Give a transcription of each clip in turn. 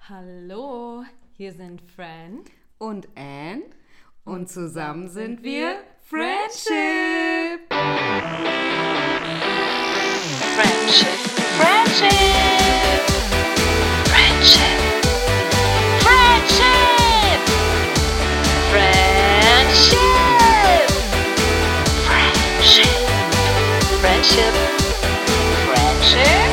Hallo, hier sind Fran und Anne und zusammen sind wir Friendship. Friendship, Friendship, Friendship, Friendship, Friendship, Friendship, Friendship, Friendship,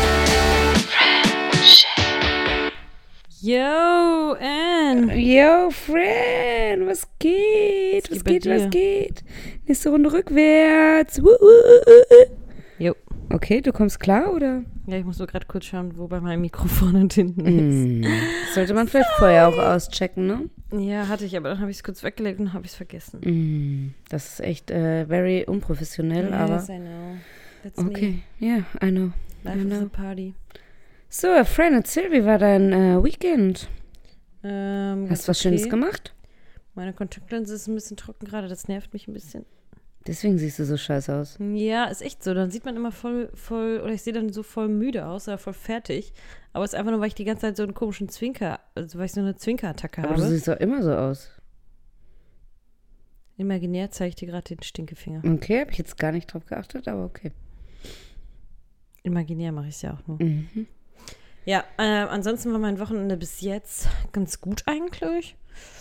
Friendship. Yo, Anne. Yo, Fran, was geht? Was geht? Nächste Runde rückwärts. Jo. Okay, du kommst klar, oder? Ja, ich muss nur gerade kurz schauen, wo bei meinem Mikrofon und hinten ist. Das sollte man vielleicht vorher auch auschecken, ne? Ja, hatte ich, aber dann habe ich es kurz weggelegt und habe ich es vergessen. Das ist echt very unprofessionell, aber... Yes, I know. That's Okay, yeah, I know. me. Life I is know. a party. So, Fran, erzähl, wie war dein Weekend? Hast du was Schönes gemacht? Meine Kontaktlinse ist ein bisschen trocken gerade, das nervt mich ein bisschen. Deswegen siehst du so scheiße aus. Ja, ist echt so. Dann sieht man immer voll, oder ich sehe dann so voll müde aus oder voll fertig. Aber es ist einfach nur, weil ich die ganze Zeit so einen komischen weil ich so eine Zwinkerattacke Aber du habe. siehst doch immer so aus. Imaginär zeige ich dir gerade den Stinkefinger. Okay, habe ich jetzt gar nicht drauf geachtet, aber okay. Imaginär mache ich es ja auch nur. Mhm. Ja, ansonsten war mein Wochenende bis jetzt ganz gut eigentlich.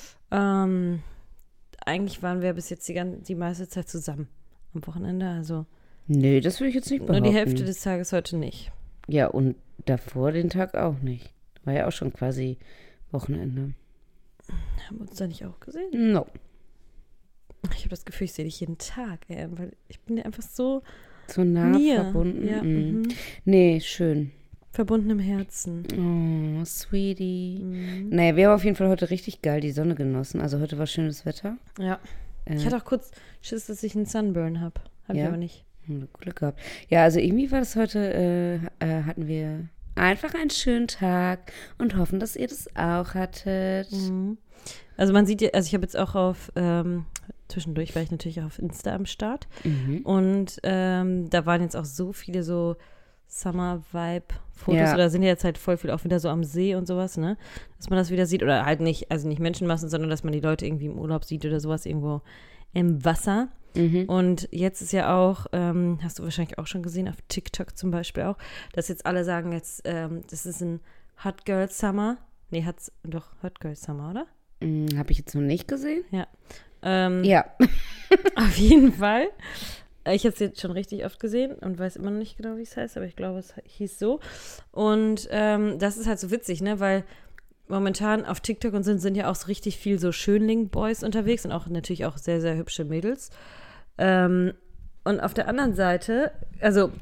Eigentlich waren wir bis jetzt die meiste Zeit zusammen am Wochenende. Also Nee, das will ich jetzt nicht behaupten. nur die Hälfte des Tages heute nicht. Ja, und davor den Tag auch nicht. War ja auch schon quasi Wochenende. Haben wir uns da nicht auch gesehen? No. Ich habe das Gefühl, ich sehe dich jeden Tag, weil ich bin dir einfach so So nah mir. verbunden. Ja, Mhm. Nee, schön. verbunden im Herzen. Oh, sweetie. Mhm. Naja, wir haben auf jeden Fall heute richtig geil die Sonne genossen. Also heute war schönes Wetter. Ja. Ich hatte auch kurz Schiss, dass ich einen Sunburn habe. Habe ich Ja? aber nicht. Glück gehabt. Ja, also irgendwie war das heute, hatten wir einfach einen schönen Tag und hoffen, dass ihr das auch hattet. Mhm. Also man sieht ja, also ich habe jetzt auch auf, zwischendurch war ich natürlich auch auf Insta am Start. Mhm. Und da waren jetzt auch so viele so Summer-Vibe-Fotos. Ja. Oder sind ja jetzt halt voll viel auch wieder so am See und sowas, ne? Dass man das wieder sieht. Oder halt nicht, also nicht Menschenmassen, sondern dass man die Leute irgendwie im Urlaub sieht oder sowas irgendwo im Wasser. Mhm. Und jetzt ist ja auch, hast du wahrscheinlich auch schon gesehen, auf TikTok zum Beispiel auch, dass jetzt alle sagen jetzt, das ist ein Hot Girl Summer. Nee, doch Hot Girl Summer, oder? Habe ich jetzt noch nicht gesehen? Ja. Ja. Auf jeden Fall. Ich habe es jetzt schon richtig oft gesehen und weiß immer noch nicht genau, wie es heißt, aber ich glaube, es hieß so. Und das ist halt so witzig, ne, weil momentan auf TikTok und sind ja auch so richtig viel so Schönling-Boys unterwegs und auch natürlich auch sehr, sehr hübsche Mädels. Und auf der anderen Seite, also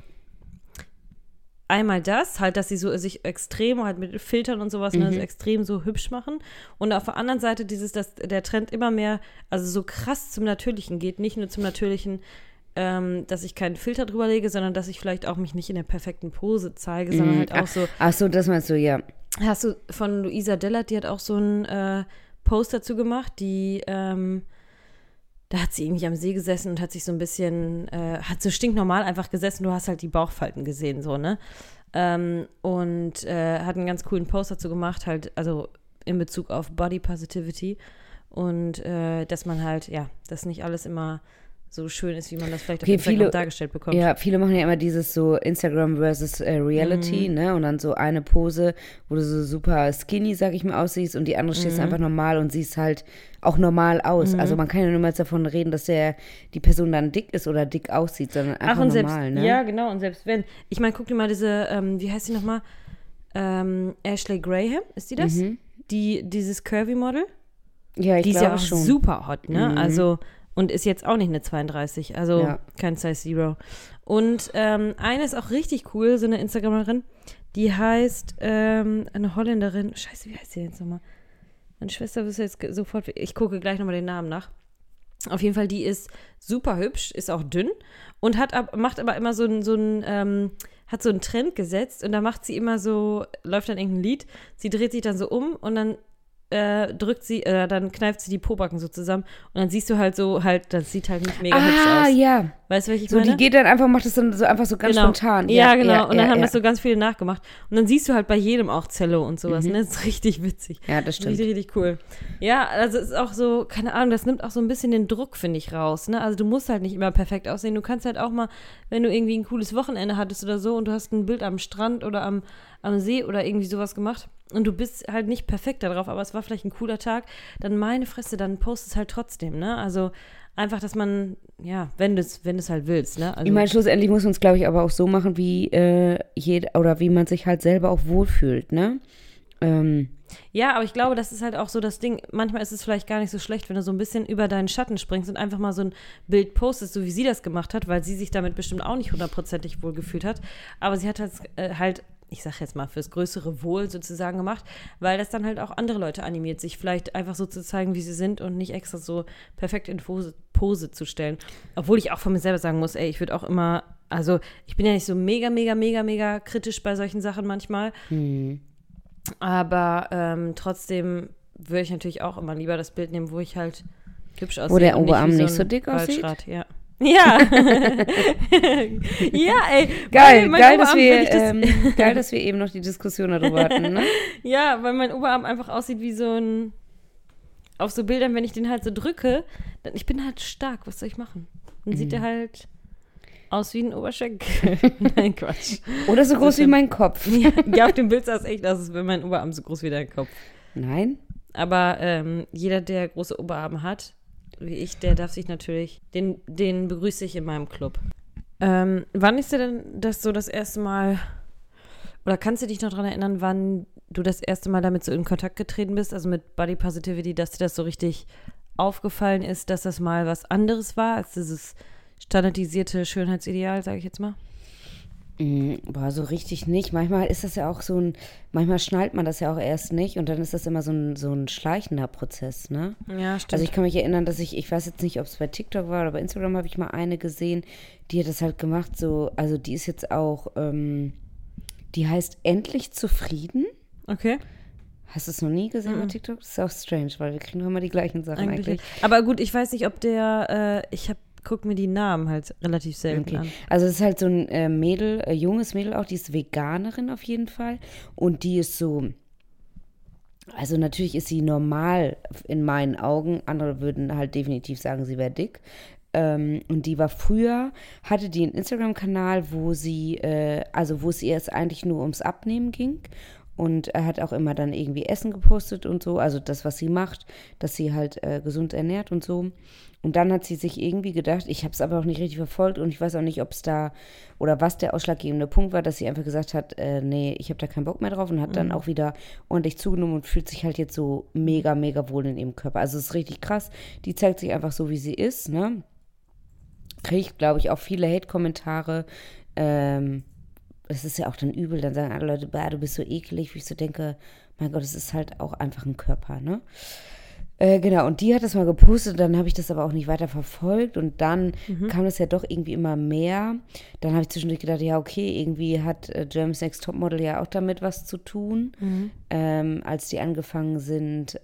einmal das, halt, dass sie so sich extrem halt mit Filtern und sowas, ne, so extrem so hübsch machen. Und auf der anderen Seite dass der Trend immer mehr, also so krass zum Natürlichen geht, nicht nur zum Natürlichen, dass ich keinen Filter drüber lege, sondern dass ich vielleicht auch mich nicht in der perfekten Pose zeige, sondern halt auch so. Ach so, das meinst du, ja. Hast du von Luisa Dellert, die hat auch so einen Post dazu gemacht, die, da hat sie irgendwie am See gesessen und hat sich so ein bisschen, hat so stinknormal einfach gesessen, du hast halt die Bauchfalten gesehen, so, ne? Und hat einen ganz coolen Post dazu gemacht, halt, also in Bezug auf Body Positivity und dass man halt, ja, dass nicht alles immer so schön ist, wie man das vielleicht auf Instagram dargestellt bekommt. Ja, viele machen ja immer dieses so Instagram versus Reality, ne? Und dann so eine Pose, wo du so super skinny, sag ich mal, aussiehst und die andere stehst einfach normal und siehst halt auch normal aus. Also man kann ja niemals davon reden, dass die Person dann dick ist oder dick aussieht, sondern einfach und normal, selbst, ne? Ja, genau, und selbst wenn. Ich meine, guck dir mal diese, wie heißt sie nochmal? Ashley Graham, ist die das? Dieses Curvy-Model? Ja, ich die ist glaube ja auch schon. super hot, ne? Also, und ist jetzt auch nicht eine 32, also Ja. kein Size Zero. Und eine ist auch richtig cool, so eine Instagramerin, die heißt, eine Holländerin, scheiße, wie heißt sie jetzt nochmal? Meine Schwester wüsste jetzt sofort, ich gucke gleich nochmal den Namen nach. Auf jeden Fall, die ist super hübsch, ist auch dünn und macht aber immer hat so einen Trend gesetzt und da macht sie immer so, läuft dann irgendein Lied, sie dreht sich dann so um und dann dann kneift sie die Pobacken so zusammen und dann siehst du halt so, das sieht halt nicht mega hübsch aus. Ja. Weißt du, was ich So, meine? die geht dann einfach, macht das dann so einfach so ganz spontan. Ja, genau. Und dann haben das so ganz viele nachgemacht. Und dann siehst du halt bei jedem auch Cello und sowas. Ne? Das ist richtig witzig. Ja, das stimmt. Richtig, richtig cool. Ja, also es ist auch so, keine Ahnung, das nimmt auch so ein bisschen den Druck, finde ich, raus. Ne? Also du musst halt nicht immer perfekt aussehen. Du kannst halt auch mal, wenn du irgendwie ein cooles Wochenende hattest oder so und du hast ein Bild am Strand oder am See oder irgendwie sowas gemacht und du bist halt nicht perfekt darauf, aber es war vielleicht ein cooler Tag, dann meine Fresse, dann post es halt trotzdem, ne? Also einfach, dass man, ja, wenn du es halt willst, ne? Also, Ich meine, schlussendlich muss man es, glaube ich, aber auch so machen, wie wie man sich halt selber auch wohlfühlt, ne? Ja, aber ich glaube, das ist halt auch so das Ding. Manchmal ist es vielleicht gar nicht so schlecht, wenn du so ein bisschen über deinen Schatten springst und einfach mal so ein Bild postest, so wie sie das gemacht hat, weil sie sich damit bestimmt auch nicht 100%ig wohlgefühlt hat. Aber sie hat halt ich sag jetzt mal, fürs größere Wohl sozusagen gemacht, weil das dann halt auch andere Leute animiert, sich vielleicht einfach so zu zeigen, wie sie sind und nicht extra so perfekt in Pose zu stellen. Obwohl ich auch von mir selber sagen muss, ey, ich würde auch immer, also ich bin ja nicht so mega, mega, mega, mega kritisch bei solchen Sachen manchmal, aber trotzdem würde ich natürlich auch immer lieber das Bild nehmen, wo ich halt hübsch aussehe. Wo der und Oberarm wie nicht so dick aussieht? Ja. Ja. Ja, ey. Geil, geil, dass wir eben noch die Diskussion darüber hatten, ne? Ja, weil mein Oberarm einfach aussieht wie so ein, auf so Bildern, wenn ich den halt so drücke, dann, ich bin halt stark, was soll ich machen? Dann sieht der halt aus wie ein Oberschenkel. Nein, Quatsch. Oder so groß wie mein Kopf. Ja, auf dem Bild sah es echt aus, als wäre mein Oberarm so groß wie dein Kopf. Nein. Aber jeder, der große Oberarme hat, wie ich, der darf sich natürlich, den begrüße ich in meinem Club. Wann ist dir denn das so das erste Mal, oder kannst du dich noch daran erinnern, wann du das erste Mal damit so in Kontakt getreten bist, also mit Body Positivity, dass dir das so richtig aufgefallen ist, dass das mal was anderes war, als dieses standardisierte Schönheitsideal, sage ich jetzt mal? Boah, so richtig nicht. Manchmal ist das ja auch so manchmal schnallt man das ja auch erst nicht und dann ist das immer so ein schleichender Prozess, ne? Ja, stimmt. Also ich kann mich erinnern, dass ich weiß jetzt nicht, ob es bei TikTok war oder bei Instagram, habe ich mal eine gesehen, die hat das halt gemacht, so, also die ist jetzt auch, die heißt Endlich zufrieden. Okay. Hast du es noch nie gesehen bei TikTok? Das ist auch strange, weil wir kriegen immer die gleichen Sachen eigentlich. Aber gut, ich weiß nicht, ob guck mir die Namen halt relativ selten an. Also es ist halt so ein junges Mädel auch, die ist Veganerin auf jeden Fall und die ist so, also natürlich ist sie normal in meinen Augen, andere würden halt definitiv sagen, sie wäre dick. Und die war früher, hatte die einen Instagram-Kanal, wo es ihr jetzt eigentlich nur ums Abnehmen ging. Und er hat auch immer dann irgendwie Essen gepostet und so, also das, was sie macht, dass sie halt gesund ernährt und so. Und dann hat sie sich irgendwie gedacht, ich habe es aber auch nicht richtig verfolgt und ich weiß auch nicht, ob es da, oder was der ausschlaggebende Punkt war, dass sie einfach gesagt hat, nee, ich habe da keinen Bock mehr drauf und hat dann auch wieder ordentlich zugenommen und fühlt sich halt jetzt so mega, mega wohl in ihrem Körper. Also es ist richtig krass, die zeigt sich einfach so, wie sie ist, ne? Kriege ich, glaube ich, auch viele Hate-Kommentare, das ist ja auch dann übel, dann sagen alle Leute, bah, du bist so eklig, wie ich so denke, mein Gott, es ist halt auch einfach ein Körper, ne? Genau, und die hat das mal gepostet, dann habe ich das aber auch nicht weiter verfolgt und dann kam das ja doch irgendwie immer mehr. Dann habe ich zwischendurch gedacht, ja okay, irgendwie hat Germany's Next Topmodel ja auch damit was zu tun, als die angefangen sind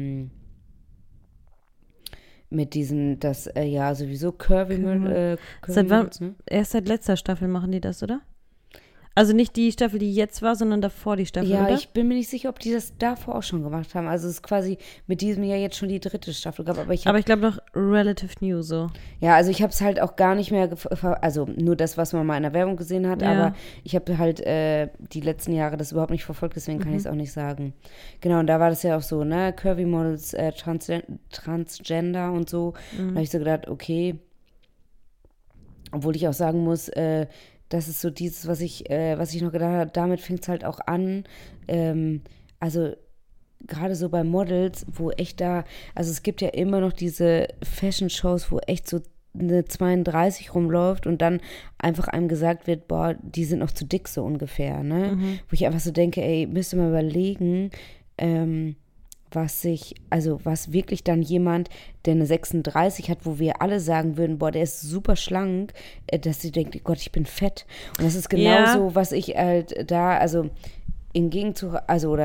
mit diesem, das ja sowieso Curvy Seit wann? Ne? Erst seit letzter Staffel machen die das, oder? Also nicht die Staffel, die jetzt war, sondern davor die Staffel, ja, oder? ich bin mir nicht sicher, ob die das davor auch schon gemacht haben. Also es ist quasi mit diesem Jahr jetzt schon die 3. Staffel gab. Aber ich glaube noch relative new so. Ja, also ich habe es halt auch gar nicht mehr, also nur das, was man mal in der Werbung gesehen hat. Ja. Aber ich habe halt die letzten Jahre das überhaupt nicht verfolgt, deswegen kann ich es auch nicht sagen. Genau, und da war das ja auch so, ne, Curvy Models, Transgender und so. Da habe ich so gedacht, okay, obwohl ich auch sagen muss, das ist so dieses, was ich noch gedacht habe, damit fängt es halt auch an, also gerade so bei Models, wo echt also es gibt ja immer noch diese Fashion-Shows, wo echt so eine 32 rumläuft und dann einfach einem gesagt wird, boah, die sind noch zu dick so ungefähr, ne? Wo ich einfach so denke, ey, müsst ihr mal überlegen, was wirklich dann jemand, der eine 36 hat, wo wir alle sagen würden, boah, der ist super schlank, dass sie denkt, Gott, ich bin fett. Und das ist genauso, was ich halt da, also im Gegenzug, also oder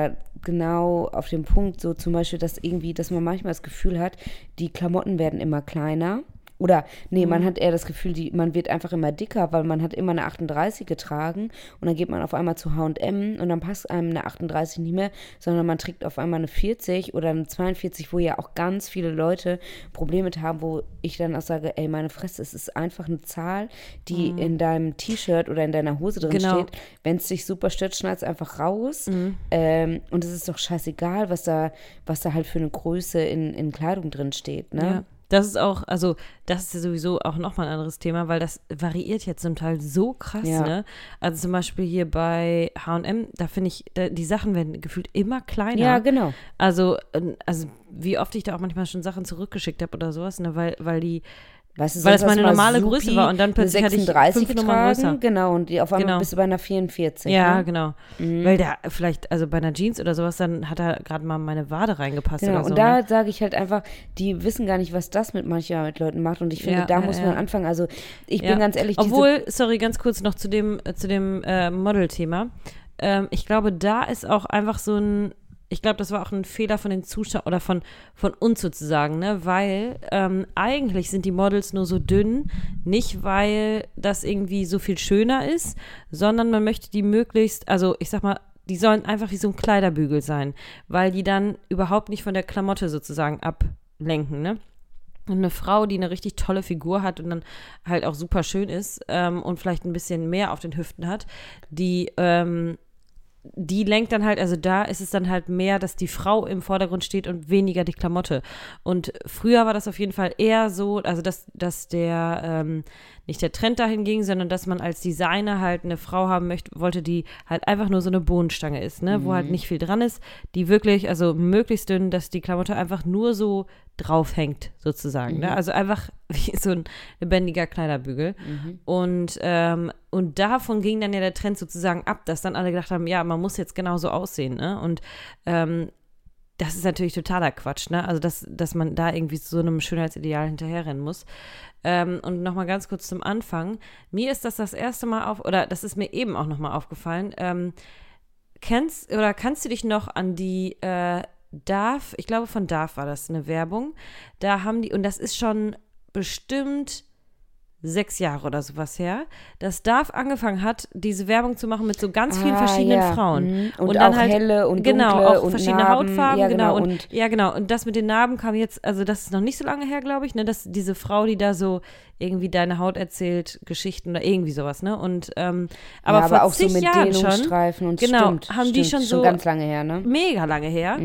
genau auf den Punkt, so zum Beispiel, dass man manchmal das Gefühl hat, die Klamotten werden immer kleiner. Oder, man hat eher das Gefühl, man wird einfach immer dicker, weil man hat immer eine 38 getragen und dann geht man auf einmal zu H&M und dann passt einem eine 38 nicht mehr, sondern man trägt auf einmal eine 40 oder eine 42, wo ja auch ganz viele Leute Probleme mit haben, wo ich dann auch sage, ey, meine Fresse, es ist einfach eine Zahl, die in deinem T-Shirt oder in deiner Hose drin steht. Wenn es dich super stört, schneid es einfach raus. Und es ist doch scheißegal, was da halt für eine Größe in Kleidung drin steht, ne? Ja. Das ist auch, also das ist ja sowieso auch nochmal ein anderes Thema, weil das variiert jetzt zum Teil so krass, ne? Also zum Beispiel hier bei H&M, da finde ich, die Sachen werden gefühlt immer kleiner. Ja, genau. Also wie oft ich da auch manchmal schon Sachen zurückgeschickt habe oder sowas, ne? Weil die Weißt du, weil das meine normale Größe war und dann plötzlich hatte ich 5 Nummern größer. Genau, und auf einmal bist du bei einer 44. Ja, ne? genau. Weil der vielleicht, also bei einer Jeans oder sowas, dann hat da gerade mal meine Wade reingepasst Genau, oder so. Und da sage ich halt einfach, die wissen gar nicht, was das mit Leuten macht und ich finde, da muss man anfangen. Also ich bin ganz ehrlich, obwohl, sorry, ganz kurz noch zu dem Model-Thema. Ich glaube, da ist auch einfach so ein, ich glaube, das war auch ein Fehler von den Zuschauern oder von uns sozusagen, ne? Weil eigentlich sind die Models nur so dünn, nicht weil das irgendwie so viel schöner ist, sondern man möchte die möglichst, also ich sag mal, die sollen einfach wie so ein Kleiderbügel sein, weil die dann überhaupt nicht von der Klamotte sozusagen ablenken, ne? Und eine Frau, die eine richtig tolle Figur hat und dann halt auch super schön ist und vielleicht ein bisschen mehr auf den Hüften hat, die lenkt dann halt, also da ist es dann halt mehr, dass die Frau im Vordergrund steht und weniger die Klamotte. Und früher war das auf jeden Fall eher so, also dass der, nicht der Trend dahin ging, sondern dass man als Designer halt eine Frau haben wollte, die halt einfach nur so eine Bohnenstange ist, ne, wo halt nicht viel dran ist, die wirklich, also möglichst dünn, dass die Klamotte einfach nur so draufhängt, sozusagen, ne, also einfach wie so ein lebendiger Kleiderbügel. Und davon ging dann ja der Trend sozusagen ab, dass dann alle gedacht haben, ja, man muss jetzt genauso aussehen, ne, und das ist natürlich totaler Quatsch, ne? Also, dass man da irgendwie so einem Schönheitsideal hinterherrennen muss. Und nochmal ganz kurz zum Anfang. Mir ist das erste Mal das ist mir eben auch nochmal aufgefallen. Kannst du dich noch an die Dove, ich glaube von Dove war das eine Werbung, da haben die, und das ist schon bestimmt 6 Jahre oder sowas her, dass Dove angefangen hat, diese Werbung zu machen mit so ganz vielen verschiedenen Frauen. Und dann auch halt, helle und genau, dunkle auch und verschiedene Narben. Hautfarben, Ja, genau. genau. Und das mit den Narben kam jetzt, also das ist noch nicht so lange her, glaube ich, ne, dass diese Frau, die da so irgendwie deine Haut erzählt, Geschichten oder irgendwie sowas, ne, und aber vor auch zig so mit Jahren schon, Dehnungsstreifen und genau, stimmt, haben die schon so ganz lange her, ne? Mega lange her.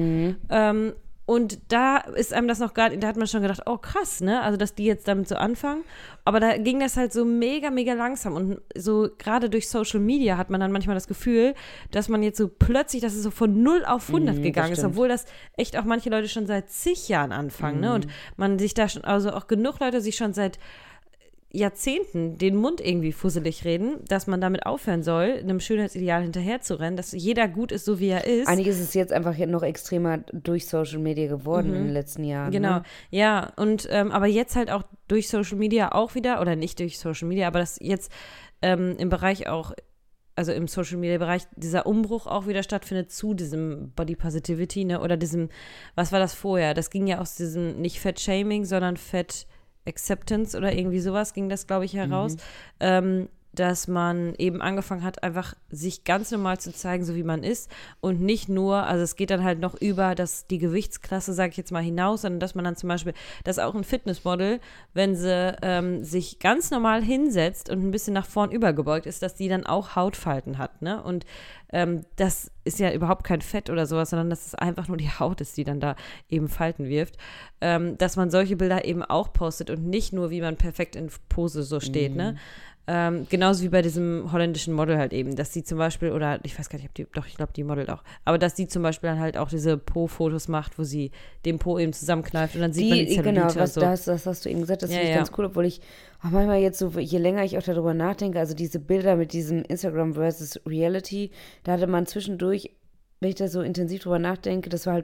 Und da ist einem das noch gar, da hat man schon gedacht, oh krass, ne, also dass die jetzt damit so anfangen, aber da ging das halt so mega, mega langsam und so gerade durch Social Media hat man dann manchmal das Gefühl, dass man jetzt so plötzlich, dass es so von 0 auf 100 gegangen ist, obwohl das echt auch manche Leute schon seit zig Jahren anfangen, ne, und man sich da schon, also auch genug Leute sich schon seit Jahrzehnten den Mund irgendwie fusselig reden, dass man damit aufhören soll, einem Schönheitsideal hinterherzurennen, dass jeder gut ist, so wie er ist. Eigentlich ist es jetzt einfach noch extremer durch Social Media geworden in den letzten Jahren. Genau, ne? ja, und aber jetzt halt auch durch Social Media auch wieder, oder nicht durch Social Media, aber dass jetzt im Bereich auch, also im Social Media Bereich, dieser Umbruch auch wieder stattfindet zu diesem Body Positivity, ne, oder diesem, was war das vorher? Das ging ja aus diesem, nicht Fat Shaming, sondern Fat Acceptance oder irgendwie sowas ging das, glaube ich, heraus, dass man eben angefangen hat, einfach sich ganz normal zu zeigen, so wie man ist und nicht nur, also es geht dann halt noch über die Gewichtsklasse, sage ich jetzt mal, hinaus, sondern dass man dann zum Beispiel, dass auch ein Fitnessmodel, wenn sie sich ganz normal hinsetzt und ein bisschen nach vorn übergebeugt ist, dass die dann auch Hautfalten hat, ne, und das ist ja überhaupt kein Fett oder sowas, sondern dass es einfach nur die Haut ist, die dann da eben Falten wirft, dass man solche Bilder eben auch postet und nicht nur, wie man perfekt in Pose so steht, ne. Genauso wie bei diesem holländischen Model halt eben, dass sie zum Beispiel, oder ich weiß gar nicht, ich glaube, die modelt auch, aber dass sie zum Beispiel dann halt auch diese Po-Fotos macht, wo sie den Po eben zusammenkneift und dann sieht man die Zellulite. Genau, so. das hast du eben gesagt, das finde ich ganz cool, obwohl ich auch manchmal jetzt so, je länger ich auch darüber nachdenke, also diese Bilder mit diesem Instagram versus Reality, da hatte man zwischendurch, wenn ich da so intensiv drüber nachdenke, das war halt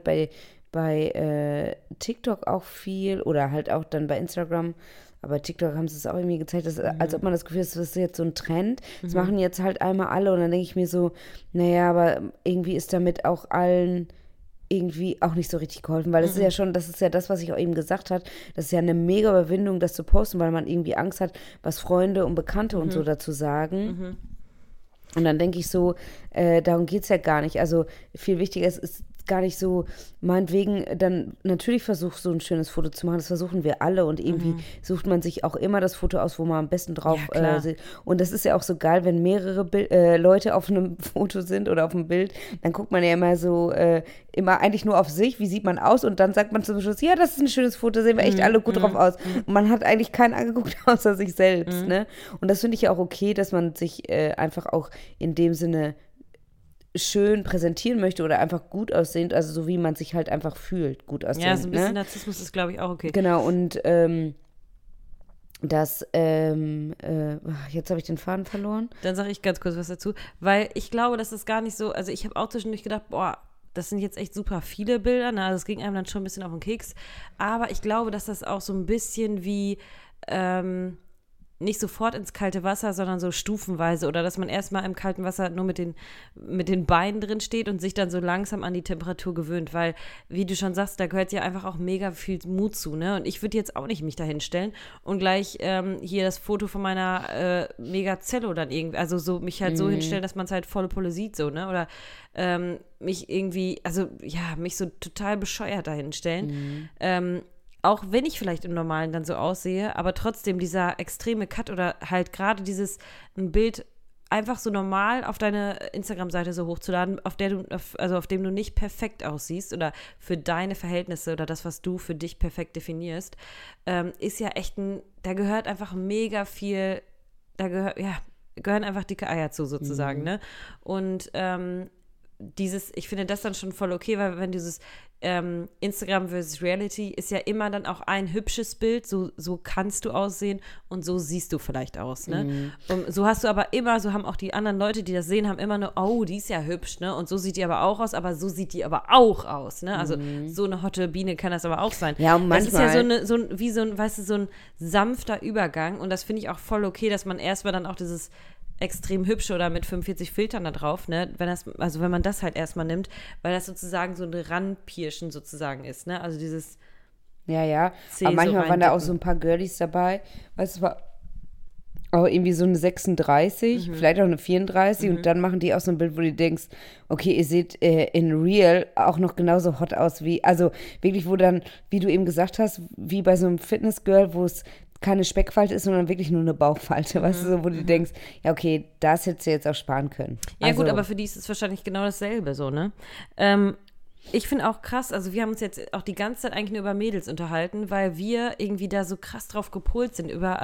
bei TikTok auch viel oder halt auch dann bei Instagram. Aber TikTok haben sie es auch irgendwie gezeigt, dass, als ob man das Gefühl hat, das ist jetzt so ein Trend. Das machen jetzt halt einmal alle und dann denke ich mir so, naja, aber irgendwie ist damit auch allen irgendwie auch nicht so richtig geholfen, weil das ist ja schon, das ist ja das, was ich auch eben gesagt habe, das ist ja eine mega Überwindung, das zu posten, weil man irgendwie Angst hat, was Freunde und Bekannte und so dazu sagen. Und dann denke ich so, darum geht es ja gar nicht. Also viel wichtiger ist gar nicht so, meinetwegen, dann natürlich versuchst so ein schönes Foto zu machen, das versuchen wir alle und irgendwie sucht man sich auch immer das Foto aus, wo man am besten drauf sieht. Und das ist ja auch so geil, wenn mehrere Leute auf einem Foto sind oder auf einem Bild, dann guckt man ja immer so, immer eigentlich nur auf sich, wie sieht man aus und dann sagt man zum Schluss, ja, das ist ein schönes Foto, sehen wir echt alle gut drauf aus. Und man hat eigentlich keinen angeguckt außer sich selbst, ne? Und das finde ich ja auch okay, dass man sich einfach auch in dem Sinne schön präsentieren möchte oder einfach gut aussehend, also so wie man sich halt einfach fühlt, gut aussehend. Ja, so ein bisschen Narzissmus ist, glaube ich, auch okay. Genau, und jetzt habe ich den Faden verloren. Dann sage ich ganz kurz was dazu, weil ich glaube, dass das gar nicht so, also ich habe auch zwischendurch gedacht, boah, das sind jetzt echt super viele Bilder, also es ging einem dann schon ein bisschen auf den Keks, aber ich glaube, dass das auch so ein bisschen wie, nicht sofort ins kalte Wasser, sondern so stufenweise oder dass man erstmal im kalten Wasser nur mit den Beinen drin steht und sich dann so langsam an die Temperatur gewöhnt, weil, wie du schon sagst, da gehört ja einfach auch mega viel Mut zu, ne? Und ich würde jetzt auch nicht mich da hinstellen und gleich hier das Foto von meiner Megazello dann irgendwie, also so mich halt so hinstellen, dass man es halt volle Pulle sieht, so, ne? Oder mich irgendwie, also ja, mich so total bescheuert da hinstellen. Auch wenn ich vielleicht im Normalen dann so aussehe, aber trotzdem dieser extreme Cut oder halt gerade ein Bild einfach so normal auf deine Instagram-Seite so hochzuladen, auf dem du nicht perfekt aussiehst oder für deine Verhältnisse oder das, was du für dich perfekt definierst, ist ja echt da gehört einfach mega viel, gehören einfach dicke Eier zu sozusagen, ne? Und ich finde das dann schon voll okay, weil wenn dieses Instagram versus Reality ist ja immer dann auch ein hübsches Bild, so kannst du aussehen und so siehst du vielleicht aus, ne? Und so hast du aber immer, so haben auch die anderen Leute, die das sehen, haben immer nur, oh, die ist ja hübsch, ne? Und so sieht die aber auch aus, aber so sieht die aber auch aus, ne? Also so eine hotte Biene kann das aber auch sein. Ja, und manchmal. Das ist ja so ein sanfter Übergang und das finde ich auch voll okay, dass man erstmal dann auch dieses extrem hübsch oder mit 45 Filtern da drauf, ne, wenn man das halt erstmal nimmt, weil das sozusagen so ein Ranpirschen sozusagen ist, ne, also dieses Ja, C aber manchmal so waren da auch so ein paar Girlies dabei, weißt du, war auch irgendwie so eine 36, vielleicht auch eine 34 und dann machen die auch so ein Bild, wo du denkst, okay, ihr seht in Real auch noch genauso hot aus wie, also wirklich, wo dann, wie du eben gesagt hast, wie bei so einem Fitness-Girl, wo es keine Speckfalte ist, sondern wirklich nur eine Bauchfalte, weißt du, so, wo du denkst, ja, okay, das hättest du jetzt auch sparen können. Ja, also, gut, aber für die ist es wahrscheinlich genau dasselbe, so, ne? Ich finde auch krass, also wir haben uns jetzt auch die ganze Zeit eigentlich nur über Mädels unterhalten, weil wir irgendwie da so krass drauf gepolt sind, über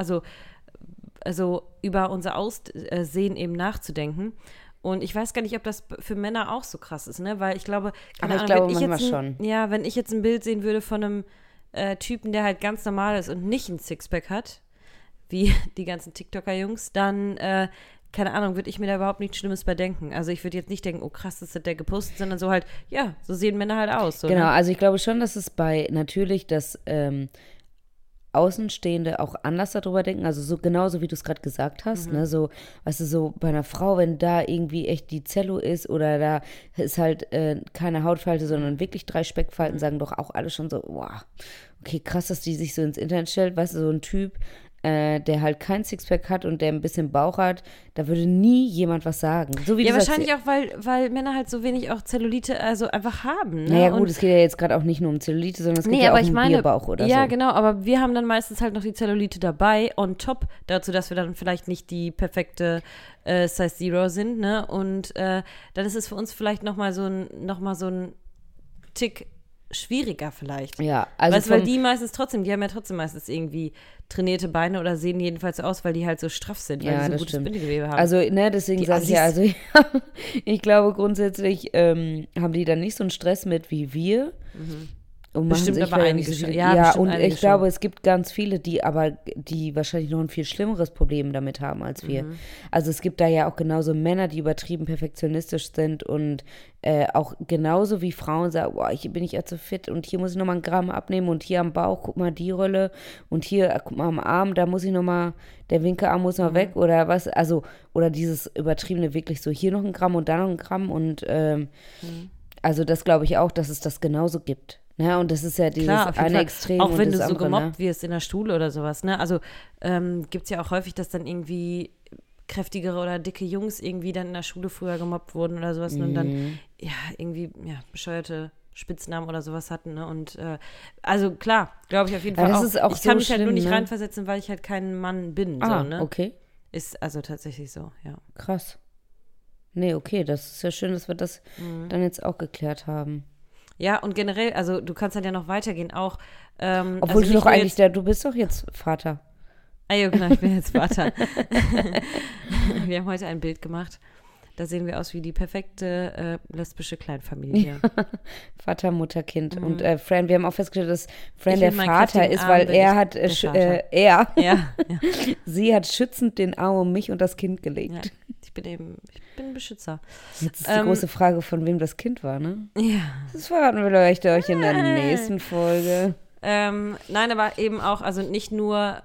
unser Aussehen eben nachzudenken. Und ich weiß gar nicht, ob das für Männer auch so krass ist, ne? Weil ich glaube, schon. Ja, wenn ich jetzt ein Bild sehen würde von einem Typen, der halt ganz normal ist und nicht ein Sixpack hat, wie die ganzen TikToker-Jungs, dann, keine Ahnung, würde ich mir da überhaupt nichts Schlimmes bei denken. Also ich würde jetzt nicht denken, oh krass, das hat der gepostet, sondern so halt, ja, so sehen Männer halt aus. So, genau, ne? also ich glaube schon, dass es natürlich das Außenstehende auch anders darüber denken, also so genauso wie du es gerade gesagt hast, ne, so, weißt du, so bei einer Frau, wenn da irgendwie echt die Zello ist oder da ist halt keine Hautfalte, sondern wirklich 3 Speckfalten, sagen doch auch alle schon so, wow, okay, krass, dass die sich so ins Internet stellt, weißt du, so ein Typ, der halt kein Sixpack hat und der ein bisschen Bauch hat, da würde nie jemand was sagen. So wie ja, du wahrscheinlich sagst, auch, weil Männer halt so wenig auch Zellulite also einfach haben. Ne? Naja gut, und es geht ja jetzt gerade auch nicht nur um Zellulite, sondern es geht ja auch um Bierbauch oder so. Ja, genau, aber wir haben dann meistens halt noch die Zellulite dabei, on top dazu, dass wir dann vielleicht nicht die perfekte Size Zero sind, ne? Und dann ist es für uns vielleicht nochmal so ein Tick schwieriger vielleicht. Ja, also weißt, weil die haben ja trotzdem meistens irgendwie trainierte Beine oder sehen jedenfalls so aus, weil die halt so straff sind, weil ja, die so das gutes stimmt. Bindegewebe haben. Also, ne, deswegen sage ich ja, also ich glaube grundsätzlich haben die dann nicht so einen Stress mit wie wir. Und bestimmt sich aber vielleicht einige nicht so schon. viel- Ja, ja, bestimmt und einige ich glaube, schon. es gibt ganz viele, die wahrscheinlich noch ein viel schlimmeres Problem damit haben als wir. Also es gibt da ja auch genauso Männer, die übertrieben perfektionistisch sind und auch genauso wie Frauen sagen, boah, ich bin nicht ja zu fit und hier muss ich nochmal 1 Gramm abnehmen und hier am Bauch, guck mal die Rolle und hier, guck mal am Arm, da muss ich nochmal, der Winkelarm muss noch weg oder was, also, oder dieses übertriebene wirklich so, hier noch 1 Gramm und da noch 1 Gramm und Also das glaube ich auch, dass es das genauso gibt. Ne? Und das ist ja dieses Klar, auf jeden eine Fall. Extrem Auch und wenn das du so andere, gemobbt ne? wirst in der Schule oder sowas, ne? Also gibt es ja auch häufig, dass dann irgendwie kräftigere oder dicke Jungs irgendwie dann in der Schule früher gemobbt wurden oder sowas und dann ja irgendwie bescheuerte Spitznamen oder sowas hatten, ne? Und also klar, glaube ich auf jeden Aber Fall das auch. ist auch Ich kann so mich halt nur schlimm, nicht ne? reinversetzen, weil ich halt kein Mann bin, Ah, so, ne? okay, Ist also tatsächlich so, ja. krass. Nee, okay, das ist ja schön, dass wir das dann jetzt auch geklärt haben. Ja, und generell, also du kannst dann ja noch weitergehen, auch Obwohl also du nicht doch nur eigentlich, du bist doch jetzt Vater. Ah ja, genau, ich bin jetzt Vater. Wir haben heute ein Bild gemacht. Da sehen wir aus wie die perfekte lesbische Kleinfamilie. Vater, Mutter, Kind. Und Fran, wir haben auch festgestellt, dass Fran Ich der mit meinem Vater kräftigen ist, Arm weil bin er ich hat, der Vater. Ja. sie hat schützend den Arm um mich und das Kind gelegt. Ja, ich bin ein Beschützer. Jetzt ist die große Frage, von wem das Kind war, ne? Ja. Das verraten wir euch in der nächsten Folge. Nein, aber eben auch, also nicht nur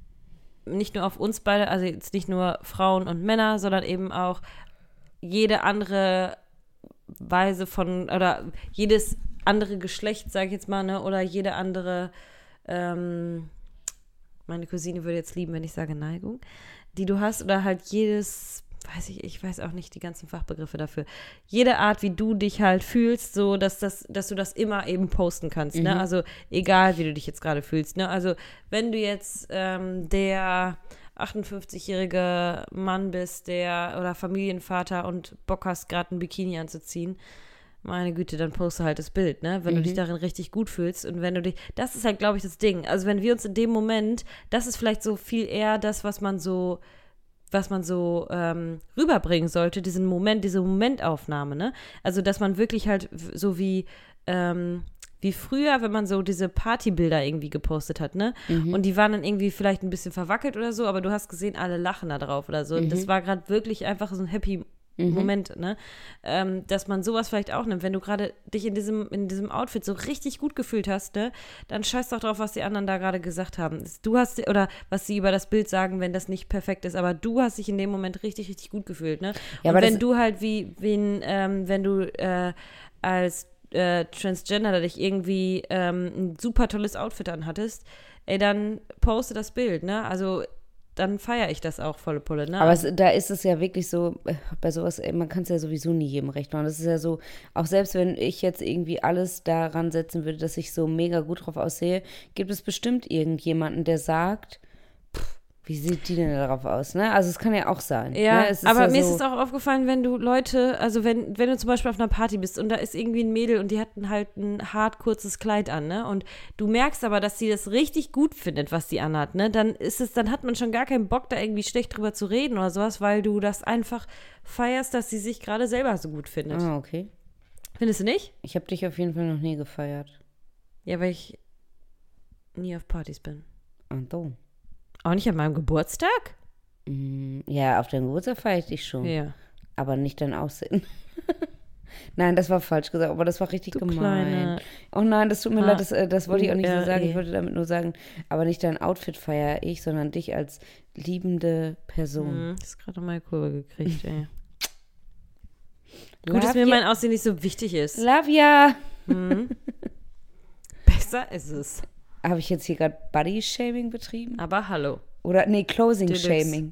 auf uns beide, also jetzt nicht nur Frauen und Männer, sondern eben auch jede andere Weise von, oder jedes andere Geschlecht, sage ich jetzt mal, ne, oder jede andere, meine Cousine würde jetzt lieben, wenn ich sage Neigung, die du hast, oder halt jedes, ich weiß auch nicht die ganzen Fachbegriffe dafür, jede Art, wie du dich halt fühlst, so, dass du das immer eben posten kannst, ne, also egal, wie du dich jetzt gerade fühlst, ne, also wenn du jetzt der 58-jährige Mann bist, oder Familienvater und Bock hast, gerade ein Bikini anzuziehen, meine Güte, dann poste halt das Bild, ne? Wenn du dich darin richtig gut fühlst und wenn du dich, das ist halt, glaube ich, das Ding. Also wenn wir uns in dem Moment, das ist vielleicht so viel eher das, was man so rüberbringen sollte, diese Momentaufnahme, ne? Also dass man wirklich halt so wie früher, wenn man so diese Partybilder irgendwie gepostet hat, ne? Und die waren dann irgendwie vielleicht ein bisschen verwackelt oder so, aber du hast gesehen, alle lachen da drauf oder so. Und das war gerade wirklich einfach so ein happy Moment, ne? Dass man sowas vielleicht auch nimmt. Wenn du gerade dich in diesem Outfit so richtig gut gefühlt hast, ne? Dann scheiß doch drauf, was die anderen da gerade gesagt haben. Du hast, oder was sie über das Bild sagen, wenn das nicht perfekt ist, aber du hast dich in dem Moment richtig, richtig gut gefühlt, ne? Ja, und aber wenn du halt wenn du als Transgender dich irgendwie ein super tolles Outfit anhattest, ey, dann poste das Bild, ne? Also dann feiere ich das auch volle Pulle, ne? Aber da ist es ja wirklich so, bei sowas, man kann es ja sowieso nie jedem recht machen. Das ist ja so, auch selbst wenn ich jetzt irgendwie alles daran setzen würde, dass ich so mega gut drauf aussehe, gibt es bestimmt irgendjemanden, der sagt, wie sieht die denn darauf aus, ne? Also es kann ja auch sein. Ja, ne? Es ist aber ja mir so, ist es auch aufgefallen, wenn du Leute, also wenn du zum Beispiel auf einer Party bist und da ist irgendwie ein Mädel und die hat halt ein hart kurzes Kleid an, ne? Und du merkst aber, dass sie das richtig gut findet, was sie anhat, ne? Dann hat man schon gar keinen Bock, da irgendwie schlecht drüber zu reden oder sowas, weil du das einfach feierst, dass sie sich gerade selber so gut findet. Ah, okay. Findest du nicht? Ich habe dich auf jeden Fall noch nie gefeiert. Ja, weil ich nie auf Partys bin. Ach so. Auch nicht an meinem Geburtstag? Ja, auf deinem Geburtstag feiere ich dich schon. Ja. Aber nicht dein Aussehen. Nein, das war falsch gesagt, aber das war richtig gemein. Kleine. Oh nein, das tut mir leid, das wollte ich auch nicht so sagen. URE. Ich wollte damit nur sagen, aber nicht dein Outfit feiere ich, sondern dich als liebende Person. Ist gerade meine Kurve gekriegt, ey. Gut, dass Love mir ya. mein Aussehen nicht so wichtig ist. Love ya! Besser ist es. Habe ich jetzt hier gerade Body-Shaming betrieben? Aber hallo, Oder, nee, Deluxe. Closing-Shaming.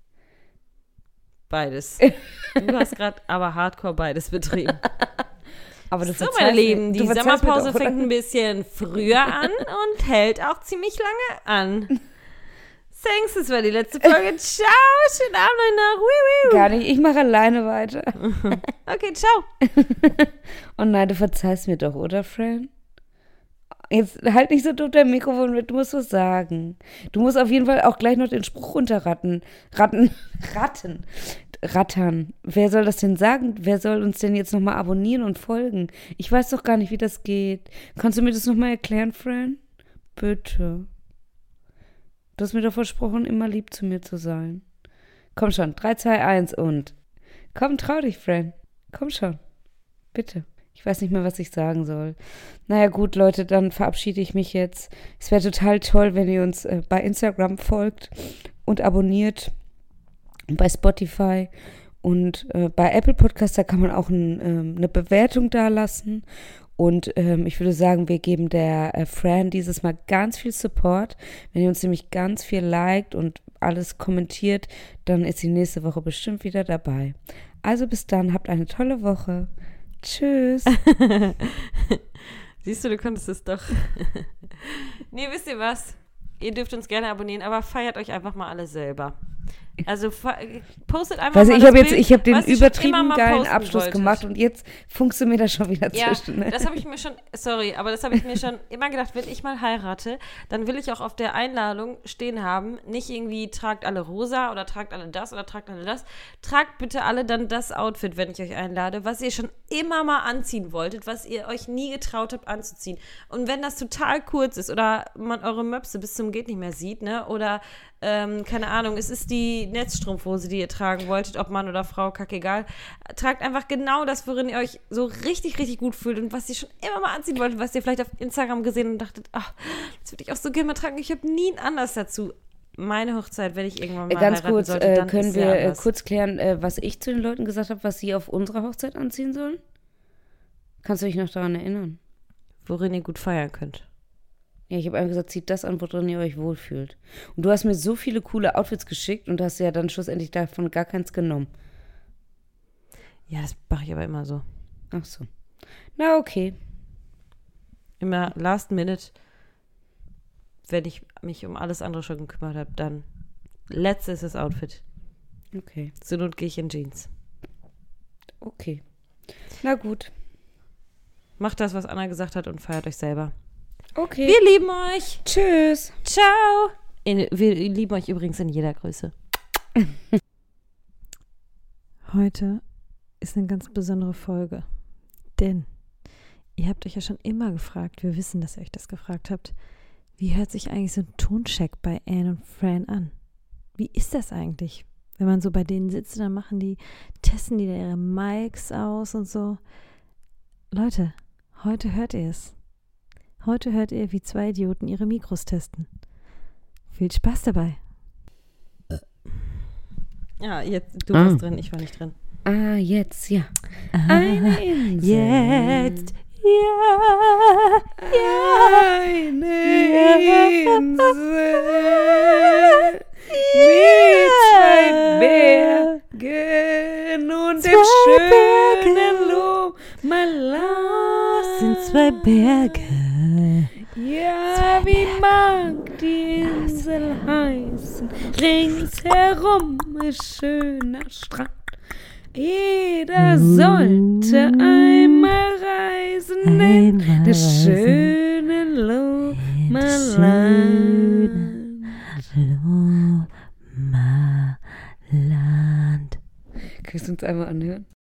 beides. Du hast gerade aber hardcore beides betrieben. Aber du So, verzeihst meine mir- Lieben, die du verzeihst mir Sommerpause doch, oder? fängt ein bisschen früher an und hält auch ziemlich lange an. Thanks, das war die letzte Folge. Ciao, schönen Abend noch. Wiu, wiu. Gar nicht, ich mache alleine weiter. Okay, ciao. Oh nein, du verzeihst mir doch, oder, Fran? Jetzt halt nicht so dumm dein Mikrofon mit, du musst was sagen. Du musst auf jeden Fall auch gleich noch den Spruch runterrattern. Wer soll das denn sagen? Wer soll uns denn jetzt nochmal abonnieren und folgen? Ich weiß doch gar nicht, wie das geht. Kannst du mir das nochmal erklären, Fran? Bitte. Du hast mir doch versprochen, immer lieb zu mir zu sein. Komm schon, 3, 2, 1 und... Komm, trau dich, Fran. Komm schon. Bitte. Ich weiß nicht mehr, was ich sagen soll. Naja gut, Leute, dann verabschiede ich mich jetzt. Es wäre total toll, wenn ihr uns bei Instagram folgt und abonniert und bei Spotify Und bei Apple Podcast, da kann man auch eine Bewertung da lassen. Und ich würde sagen, wir geben der Fran dieses Mal ganz viel Support. Wenn ihr uns nämlich ganz viel liked und alles kommentiert, dann ist sie nächste Woche bestimmt wieder dabei. Also bis dann, habt eine tolle Woche. Tschüss. Siehst du konntest es doch. Nee, wisst ihr was? Ihr dürft uns gerne abonnieren, aber feiert euch einfach mal alle selber. Also postet einfach Also mal ich habe den was ihr schon übertrieben immer mal geilen posten Abschluss wolltet. gemacht und jetzt funkst du mir da schon wieder Ja, zwischen. Ne? das habe ich mir schon, sorry, aber das habe ich mir schon immer gedacht, wenn ich mal heirate, dann will ich auch auf der Einladung stehen haben, nicht irgendwie tragt alle rosa oder tragt alle das oder tragt alle das. Tragt bitte alle dann das Outfit, wenn ich euch einlade, was ihr schon immer mal anziehen wolltet, was ihr euch nie getraut habt anzuziehen. Und wenn das total kurz ist oder man eure Möpse bis zum geht nicht mehr sieht, ne, oder keine Ahnung, es ist die Netzstrumpfhose, die ihr tragen wolltet, ob Mann oder Frau, kackegal. Tragt einfach genau das, worin ihr euch so richtig, richtig gut fühlt und was ihr schon immer mal anziehen wolltet, was ihr vielleicht auf Instagram gesehen und dachtet, ach, das würde ich auch so gerne mal tragen. Ich habe nie einen Anlass dazu. Meine Hochzeit, wenn ich irgendwann mal Ganz heiraten kurz, sollte, dann können ist sehr wir anders. kurz klären, was ich zu den Leuten gesagt habe, was sie auf unserer Hochzeit anziehen sollen? Kannst du dich noch daran erinnern? Worin ihr gut feiern könnt. Ja, ich habe einfach gesagt, zieht das an, worin ihr euch wohlfühlt. Und du hast mir so viele coole Outfits geschickt und hast ja dann schlussendlich davon gar keins genommen. Ja, das mache ich aber immer so. Ach so. Na, okay. Immer last minute, wenn ich mich um alles andere schon gekümmert habe, dann letztes ist das Outfit. Okay. Zur Not gehe ich in Jeans. Okay. Na gut. Macht das, was Anna gesagt hat und feiert euch selber. Okay. Wir lieben euch. Tschüss. Ciao. Wir lieben euch übrigens in jeder Größe. Heute ist eine ganz besondere Folge. Denn ihr habt euch ja schon immer gefragt, wir wissen, dass ihr euch das gefragt habt, wie hört sich eigentlich so ein Toncheck bei Anne und Fran an? Wie ist das eigentlich? Wenn man so bei denen sitzt, dann testen die da ihre Mics aus und so. Leute, heute hört ihr es. Heute hört ihr, wie zwei Idioten ihre Mikros testen. Viel Spaß dabei. Ja, jetzt, du warst drin, ich war nicht drin. Ah, jetzt, ja. Eine Insel. Jetzt, ja, ja. Eine Insel. Mit zwei Bergen und dem schönen Lomaland. Sind zwei Berge. Ja, wie mag die Insel heißen? Ringsherum ist schöner Strand. Jeder sollte einmal reisen in das schöne Lomaland. Kannst du uns einmal anhören?